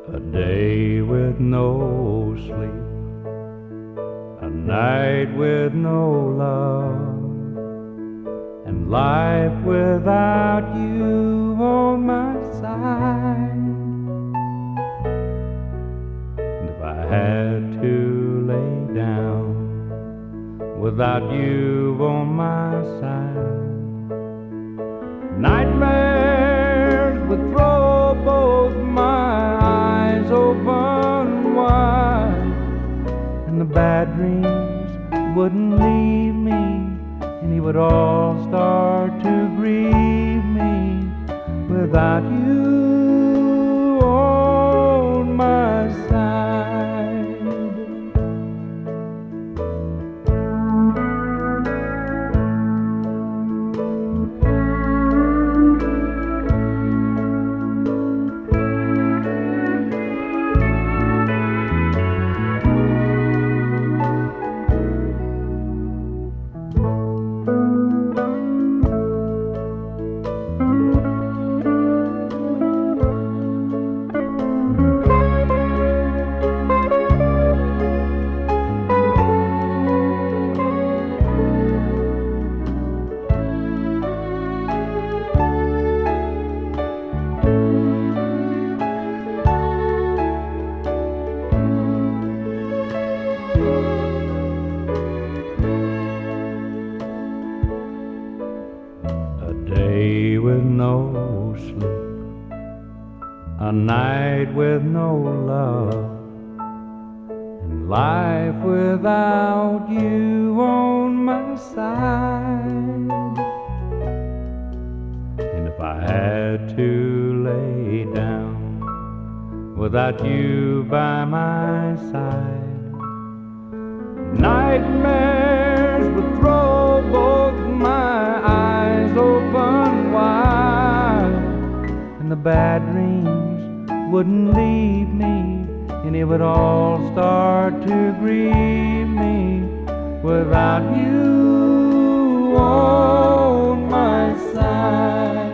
A day with no sleep, a night with no love, and life without you on my side. And if I had to lay down without you on my side, nightmares would throw both my eyes open wide, and the bad dreams wouldn't leave me, and he would all start to grieve me without you on my side. A day with no sleep, a night with no love, and life without you on my side. And if I had to lay down without you by my side, nightmares would throw both my eyes open wide, and the bad dreams wouldn't leave me, and it would all start to grieve me without you on my side.